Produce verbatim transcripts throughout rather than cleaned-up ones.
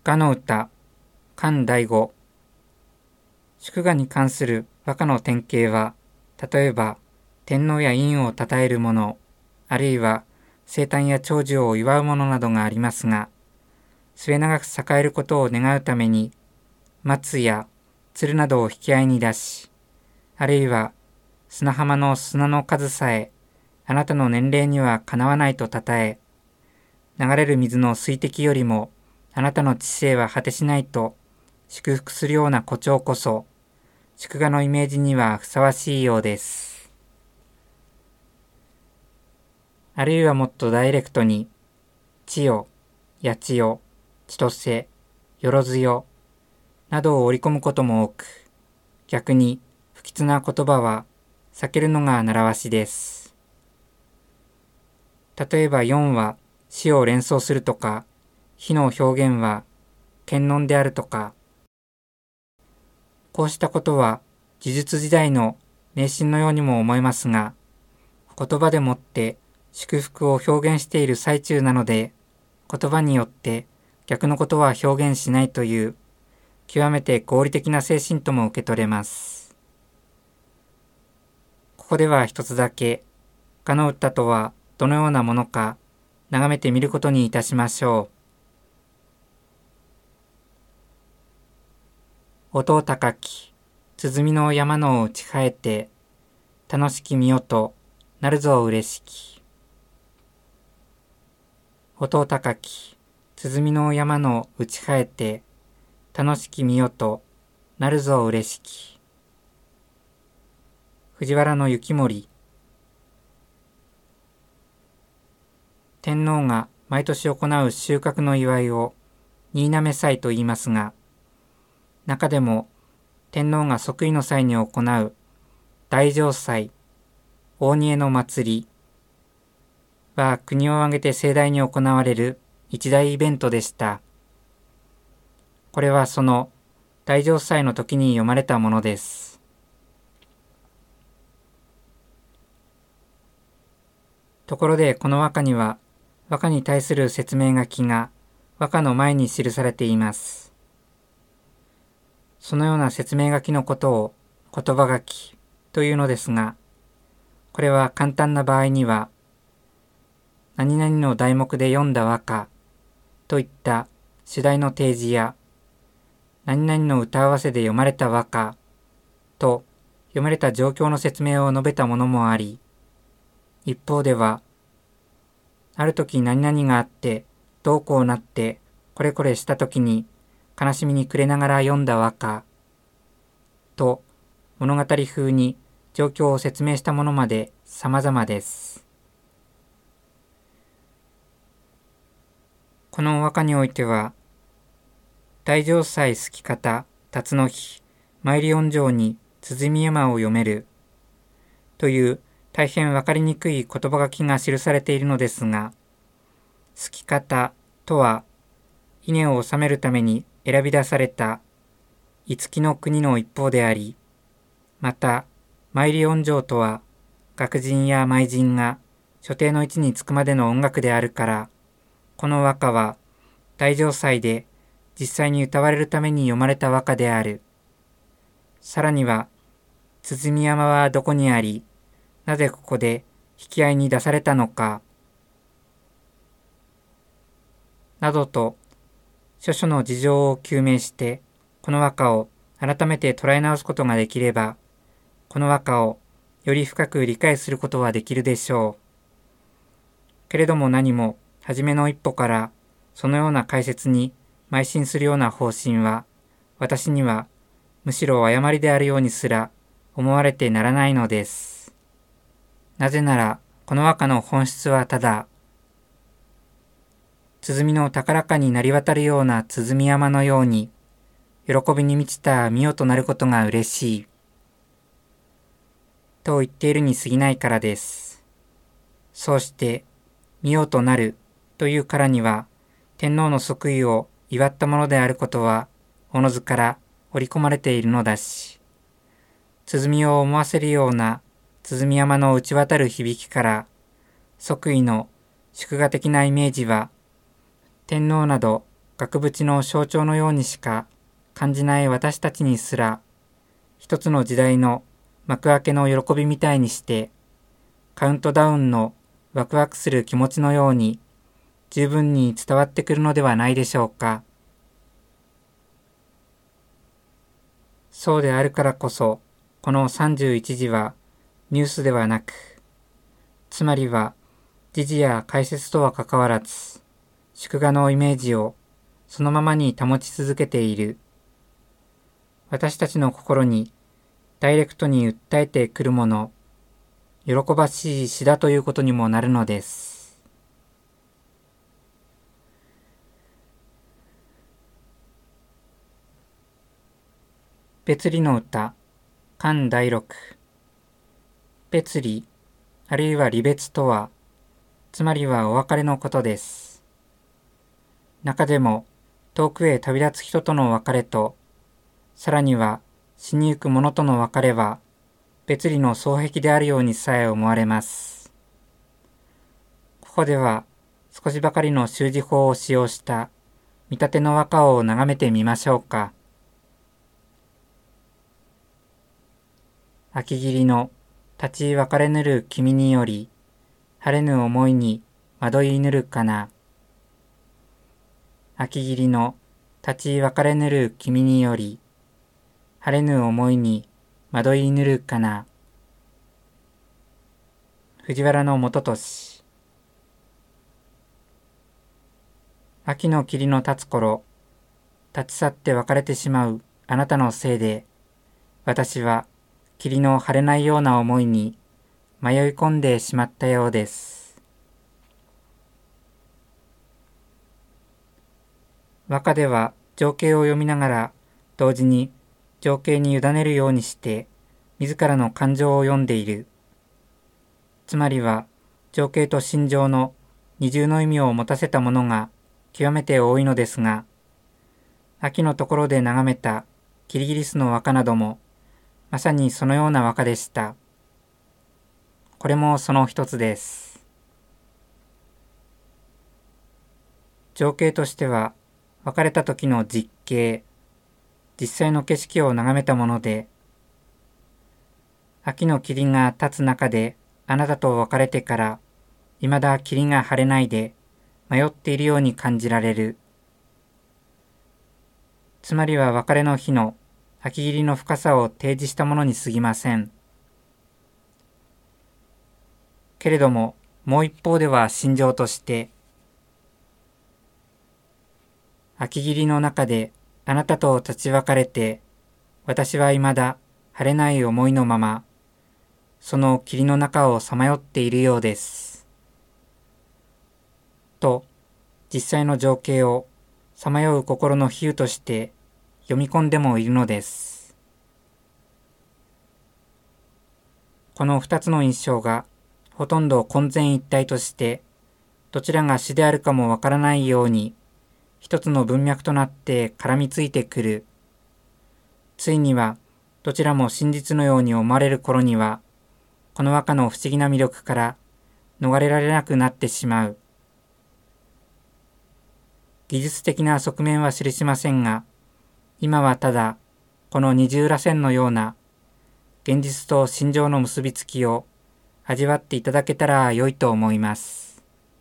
賀の歌、漢第五。祝賀に関する和歌の典型は、例えば、天皇や陰を称えるもの、あるいは生誕や長寿を祝うものなどがありますが、末永く栄えることを願うために、松や鶴などを引き合いに出し、あるいは砂浜の砂の数さえ、あなたの年齢にはかなわないとたたえ、流れる水の水滴よりもあなたの知性は果てしないと祝福するような誇張こそ、祝賀のイメージにはふさわしいようです。あるいはもっとダイレクトに、千代、八千代、千歳、よろずよ、などを織り込むことも多く、逆に不吉な言葉は避けるのが習わしです。例えば四は死を連想するとか、火の表現は検問であるとか、こうしたことは呪術時代の迷信のようにも思えますが、言葉でもって祝福を表現している最中なので、言葉によって逆のことは表現しないという極めて合理的な精神とも受け取れます。ここでは一つだけ、賀の歌とはどのようなものか眺めてみることにいたしましょう。音高き、鼓の山の打ち生えて、楽しきみよとなるぞ嬉しき。音高き、鼓の山の打ち生えて、楽しきみよとなるぞ嬉しき。藤原行盛。天皇が毎年行う収穫の祝いを新嘗祭と言いますが、中でも天皇が即位の際に行う大嘗祭、大煮えの祭りは国を挙げて盛大に行われる一大イベントでした。これはその大嘗祭の時に読まれたものです。ところでこの和歌には、和歌に対する説明書きが和歌の前に記されています。そのような説明書きのことを言葉書きというのですが、これは簡単な場合には、何々の題目で読んだ和歌といった主題の提示や、何々の歌合わせで読まれた和歌と読まれた状況の説明を述べたものもあり、一方では、ある時何々があって、どうこうなって、これこれした時に悲しみに暮れながら読んだ和歌と物語風に状況を説明したものまで様々です。この和歌においては、大嘗祭好き方、辰の日、参り音上に鼓山を読めるという大変わかりにくい言葉書きが記されているのですが、好き方とは、稲を治めるために選び出された五木の国の一方であり、また、参り音上とは、楽人や舞人が所定の位置につくまでの音楽であるから、この和歌は大嘗祭で実際に歌われるために読まれた和歌である。さらには、鼓山はどこにあり、なぜここで引き合いに出されたのか、などと、諸々の事情を究明して、この和歌を改めて捉え直すことができれば、この和歌をより深く理解することはできるでしょう。けれども何も、初めの一歩から、そのような解説に邁進するような方針は、私には、むしろ誤りであるようにすら思われてならないのです。なぜなら、この和歌の本質はただ、鼓の高らかになり渡るような鼓山のように、喜びに満ちた御代となることが嬉しい、と言っているに過ぎないからです。そうして、御代となるというからには、天皇の即位を祝ったものであることは、おのずから織り込まれているのだし、鼓を思わせるような鼓山の打ち渡る響きから、即位の祝賀的なイメージは、天皇など額縁の象徴のようにしか感じない私たちにすら、一つの時代の幕開けの喜びみたいにして、カウントダウンのワクワクする気持ちのように十分に伝わってくるのではないでしょうか。そうであるからこそ、このさんじゅういちじはニュースではなく、つまりは時事や解説とは関わらず、祝賀のイメージをそのままに保ち続けている。私たちの心にダイレクトに訴えてくるもの、喜ばしい詩だということにもなるのです。別離の歌、巻だいろく。別離、あるいは離別とは、つまりはお別れのことです。中でも、遠くへ旅立つ人との別れと、さらには死にゆく者との別れは、別離の双璧であるようにさえ思われます。ここでは、少しばかりの習字法を使用した見立ての和歌を眺めてみましょうか。秋霧の立ち別れぬる君により、晴れぬ思いに惑いぬるかな。秋霧の立ち別れぬる君により、晴れぬ思いに惑いぬるかな。藤原元俊。秋の霧の立つ頃、立ち去って別れてしまうあなたのせいで、私は霧の晴れないような思いに迷い込んでしまったようです。和歌では情景を読みながら同時に情景に委ねるようにして自らの感情を読んでいる。つまりは情景と心情の二重の意味を持たせたものが極めて多いのですが、秋のところで眺めたキリギリスの和歌などもまさにそのような和歌でした。これもその一つです。情景としては別れた時の実景、実際の景色を眺めたもので、秋の霧が立つ中であなたと別れてから未だ霧が晴れないで迷っているように感じられる。つまりは別れの日の秋霧の深さを提示したものに過ぎません。けれどももう一方では心情として、秋霧の中であなたと立ち別れて、私は未だ晴れない思いのまま、その霧の中をさまよっているようです。と、実際の情景をさまよう心の比喩として読み込んでもいるのです。この二つの印象がほとんど混然一体として、どちらが詩であるかもわからないように、一つの文脈となって絡みついてくる。ついにはどちらも真実のように思われる頃には、この和歌の不思議な魅力から逃れられなくなってしまう。技術的な側面は知りしませんが、今はただこの二重らせんのような現実と心情の結びつきを味わっていただけたら良いと思います。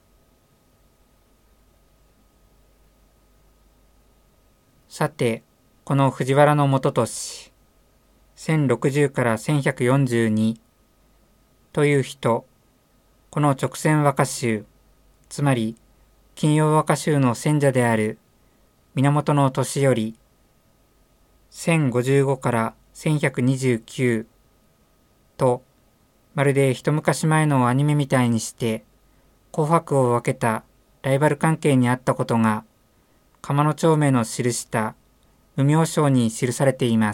さて、この藤原元俊、せんろくじゅうからせんひゃくよんじゅうにという人、この直線和歌集、つまり金曜和歌集の選者である源義頼、せんごじゅうごからせんひゃくにじゅうきゅうと、まるで一昔前のアニメみたいにして紅白を分けたライバル関係にあったことが鎌野町名の記した無名章に記されています。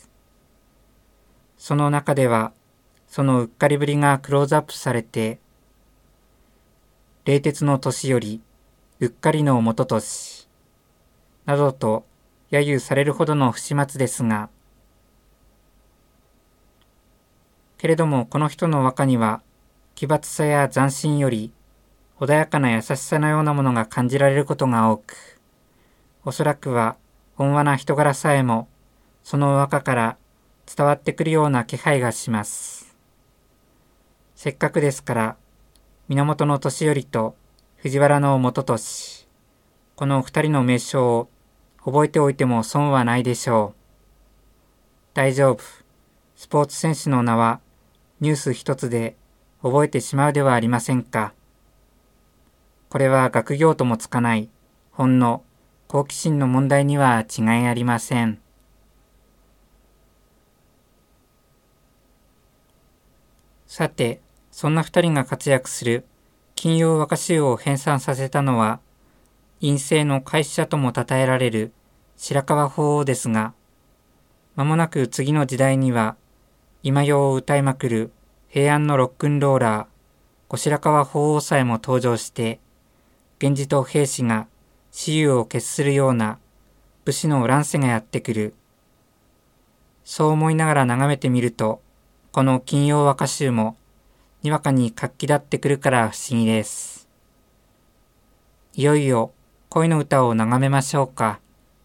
その中ではそのうっかりぶりがクローズアップされて、冷徹の年よりうっかりの元年などと揶揄されるほどの不始末ですが、けれどもこの人の和歌には奇抜さや斬新より穏やかな優しさのようなものが感じられることが多く、 おそらくは温和な人柄さえもその和歌から伝わってくるような気配がします。せっかくですから源義頼と藤原元俊、この二人の名称を覚えておいても損はないでしょう。大丈夫。スポーツ選手の名はニュース一つで覚えてしまうではありませんか。これは学業ともつかないほんの好奇心の問題には違いありません。さて、そんな二人が活躍する金曜和歌集を編纂させたのは、院政の開始者とも称えられる白河法皇ですが、間もなく次の時代には、今世を歌いまくる平安のロックンローラー、後白河法皇さえも登場して、源氏と平氏が雌雄を決するような武士の乱世がやってくる。そう思いながら眺めてみると、この金曜和歌集もにわかに活気立ってくるから不思議です。いよいよ恋の歌を眺めましょうか。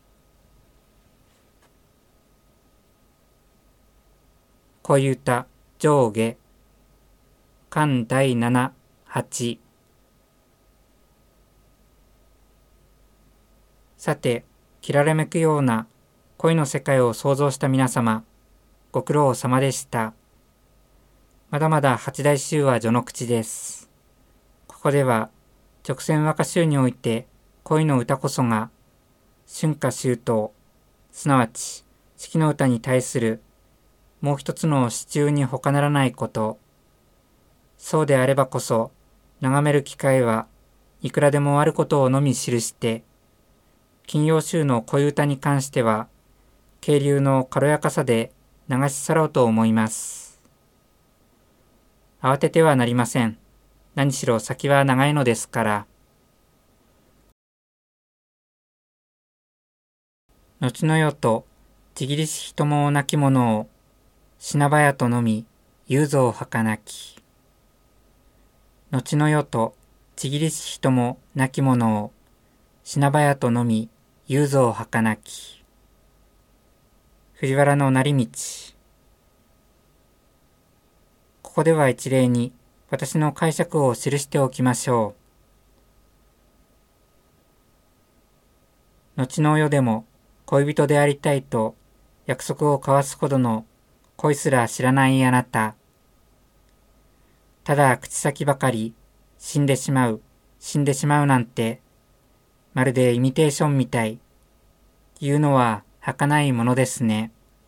恋歌上下巻だいなな、はち。さて、きられめくような恋の世界を想像した皆様、ご苦労様でした。まだまだ八大集は序の口です。ここでは直線和歌集において恋の歌こそが春夏秋冬、すなわち四季の歌に対するもう一つの支柱に他ならないこと。そうであればこそ眺める機会はいくらでもあることをのみ記して、金曜集の恋歌に関しては渓流の軽やかさで流し去ろうと思います。慌ててはなりません。何しろ先は長いのですから。後の世とちぎりし人も亡き者を品早とのみ雄三儚き。後の世とちぎりし人も亡き者を品早とのみ雄三儚き。藤原の成道。ここでは一例に私の解釈を記しておきましょう。後の世でも恋人でありたいと約束を交わすほどの恋すら知らないあなた。ただ口先ばかり死んでしまう、死んでしまうなんて、まるでイミテーションみたい。言うのは儚いものですね。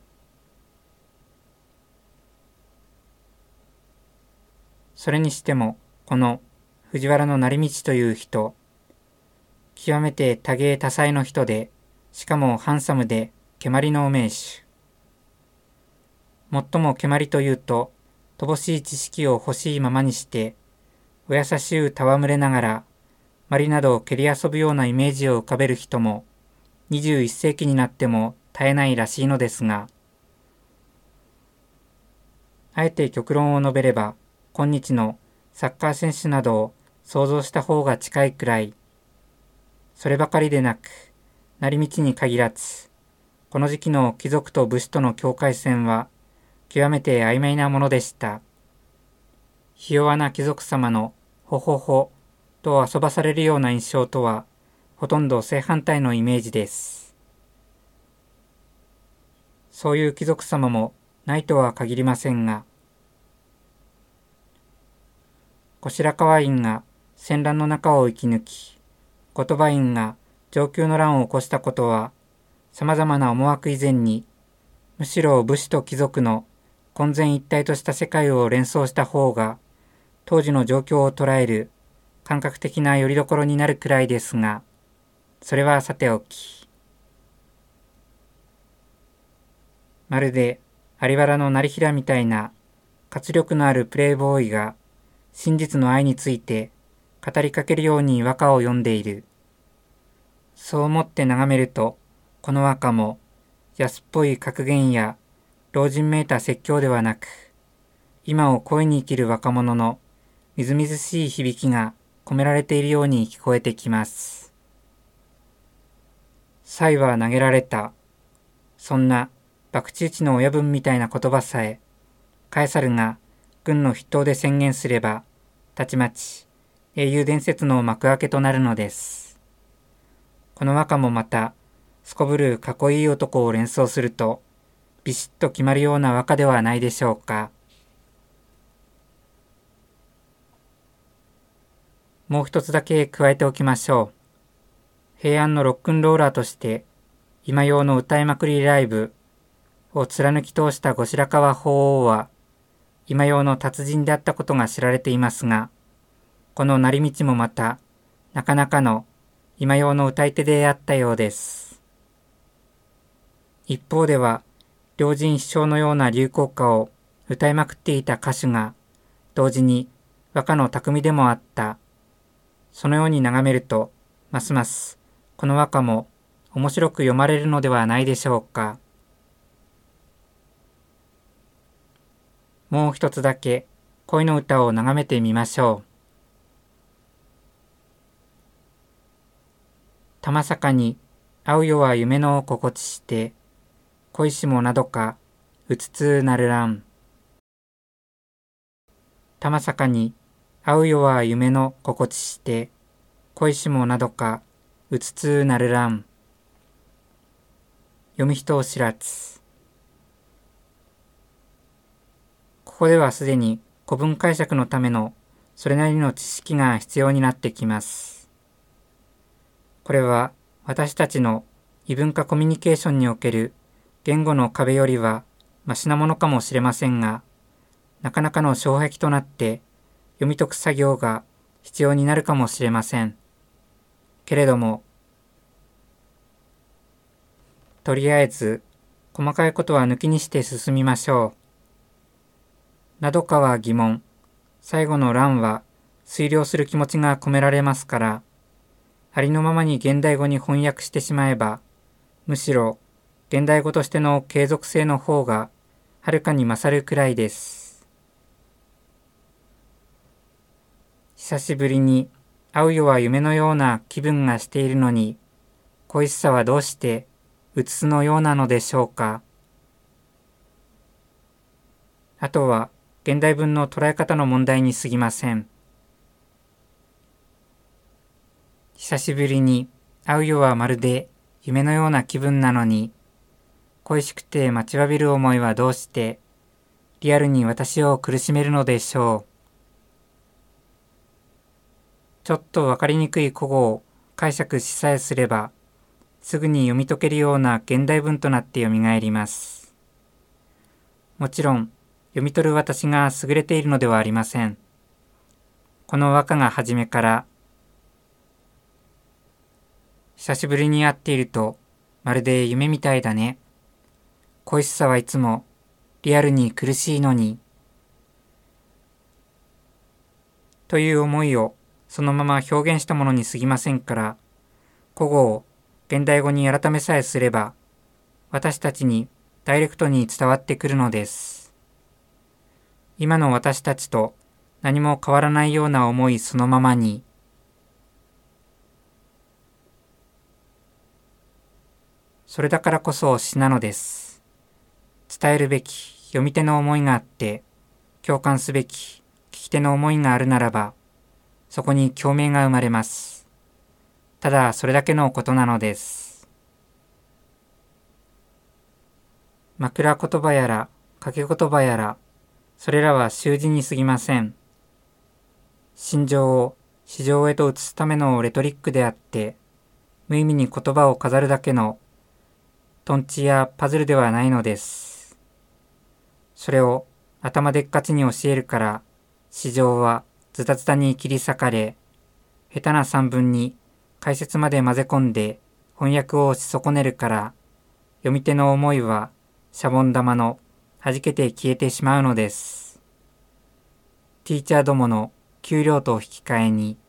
それにしても、この藤原の成道という人、極めて多芸多彩の人で、しかもハンサムで蹴鞠の名手。もっとも蹴鞠というと、乏しい知識を欲しいままにして、お優しゅう戯れながら、鞠などを蹴り遊ぶようなイメージを浮かべる人も、にじゅういっせいきになっても絶えないらしいのですが、あえて極論を述べれば、今日のサッカー選手などを想像した方が近いくらい、そればかりでなく、成道に限らず、この時期の貴族と武士との境界線は、極めて曖昧なものでした。ひ弱な貴族様のほほほと遊ばされるような印象とは、ほとんど正反対のイメージです。そういう貴族様もないとは限りませんが、後白河院が戦乱の中を生き抜き、後鳥羽院が承久の乱を起こしたことは、様々な思惑以前に、むしろ武士と貴族の混然一体とした世界を連想した方が、当時の状況を捉える感覚的な拠り所になるくらいですが、それはさておき。まるで有原の成平みたいな活力のあるプレイボーイが真実の愛について語りかけるように和歌を読んでいる。そう思って眺めると、この和歌も安っぽい格言や老人めいた説教ではなく、今を恋に生きる若者のみずみずしい響きが込められているように聞こえてきます。 才は投げられた。そんな博打打ちの親分みたいな言葉さえ、カエサルが軍の筆頭で宣言すれば、たちまち英雄伝説の幕開けとなるのです。この和歌もまた、すこぶるかっこいい男を連想すると、ビシッと決まるような和歌ではないでしょうか。もう一つだけ加えておきましょう。平安のロックンローラーとして、今用の歌いまくりライブを貫き通した後白河法皇は、今用の達人であったことが知られていますが、この成道もまた、なかなかの今用の歌い手であったようです。一方では、両人飛翔のような流行歌を歌いまくっていた歌手が、同時に和歌の匠でもあった。そのように眺めると、ますますこの和歌も面白く読まれるのではないでしょうか。もう一つだけ恋の歌を眺めてみましょう。玉坂に会うよは夢の心地して、恋しもなどかうつつなるらん。玉坂に会うよは夢の心地して、恋しもなどかうつつなるらん。読み人を知らず。ここではすでに古文解釈のためのそれなりの知識が必要になってきます。これは私たちの異文化コミュニケーションにおける言語の壁よりはマシなものかもしれませんが、なかなかの障壁となって読み解く作業が必要になるかもしれません。けれども、とりあえず細かいことは抜きにして進みましょう。などかは疑問、最後の欄は推量する気持ちが込められますから、ありのままに現代語に翻訳してしまえば、むしろ現代語としての継続性の方がはるかに勝るくらいです。久しぶりに会うよは夢のような気分がしているのに、恋しさはどうしてうつつのようなのでしょうか。あとは現代文の捉え方の問題に過ぎません。久しぶりに会うよはまるで夢のような気分なのに、恋しくて待ちわびる思いはどうしてリアルに私を苦しめるのでしょう。ちょっとわかりにくい古語を解釈しさえすれば、すぐに読み解けるような現代文となってよみがえります。もちろん、読み取る私が優れているのではありません。この和歌が初めから、久しぶりに会っていると、まるで夢みたいだね。恋しさはいつもリアルに苦しいのに。という思いをそのまま表現したものに過ぎませんから、古語を現代語に改めさえすれば、私たちにダイレクトに伝わってくるのです。今の私たちと何も変わらないような思いそのままに、それだからこそ詩なのです。伝えるべき読み手の思いがあって、共感すべき聞き手の思いがあるならば、そこに共鳴が生まれます。ただそれだけのことなのです。枕言葉やら掛け言葉やら、それらは習字に過ぎません。心情を詩情へと移すためのレトリックであって、無意味に言葉を飾るだけのトンチやパズルではないのです。それを頭でっかちに教えるから、詩情はズタズタに切り裂かれ、下手な散文に解説まで混ぜ込んで翻訳をし損ねるから、読み手の思いはシャボン玉の弾けて消えてしまうのです。ティーチャーどもの給料と引き換えに、